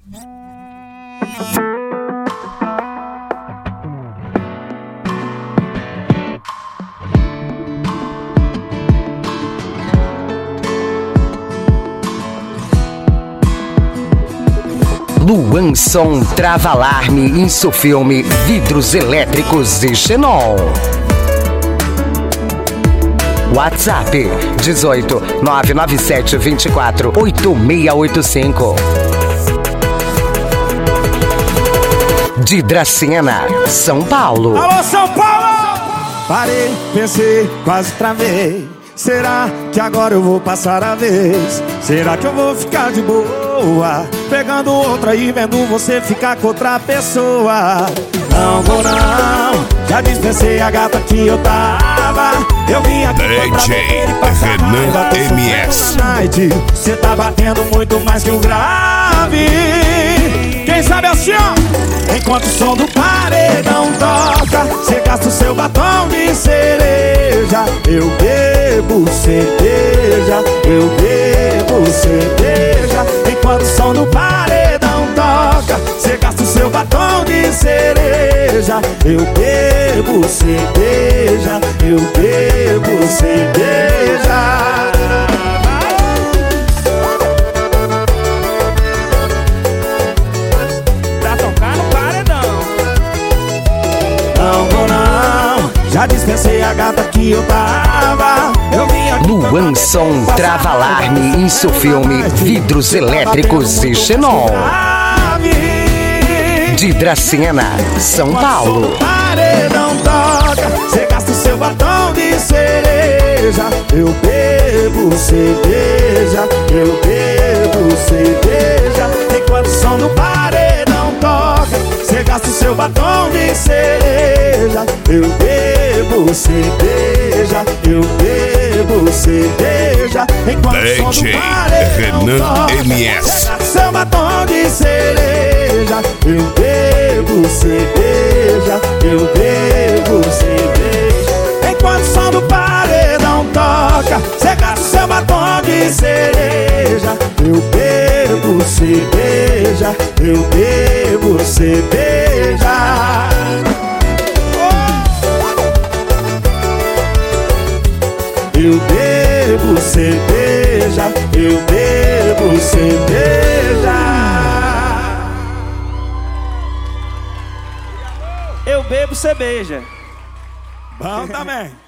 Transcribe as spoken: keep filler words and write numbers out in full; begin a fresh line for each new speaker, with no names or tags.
Luanson Trava-Alarme, Insufilme, Vidros Elétricos e Xenon. WhatsApp dezoito, nove nove sete, vinte e quatro, oito seis oito cinco. De Dracena, São Paulo.
Alô, São Paulo! Parei, pensei, quase travei. Será que agora eu vou passar a vez? Será que eu vou ficar de boa, pegando outra e vendo você ficar com outra pessoa? Não vou não, já dispensei a gata que eu tava. Eu vim aqui
D J Renan M S.
Cê tá batendo muito mais que um grave. Quem sabe assim, ó. Enquanto o som do paredão toca, cê gasta o seu batom de cereja. Eu bebo cerveja, eu bebo cerveja. Enquanto o som do paredão toca, cê gasta o seu batom de cereja. Eu bebo cerveja, eu bebo cerveja. Já dispensei a gata que eu tava. Eu vim aqui.
Luanson Trava-Alarme, Insufilme, Vidros Elétricos e Xenon. De Dracena, São Paulo.
Paredão toca, cê gasta o seu batom de cereja. Eu bebo cerveja, eu bebo cerveja. Enquanto o som do paredão toca, cê gasta o seu batom de cereja. Eu bebo cerveja, eu bebo cerveja. Enquanto o som do paredão toca,
M S.
seu batom de cereja. Eu bebo cerveja, eu bebo cerveja. Enquanto o som do paredão toca, cê gasta o seu batom de cereja. Eu bebo cerveja, eu bebo cerveja. Eu bebo cerveja, eu bebo cerveja. Eu bebo cerveja. Bom também.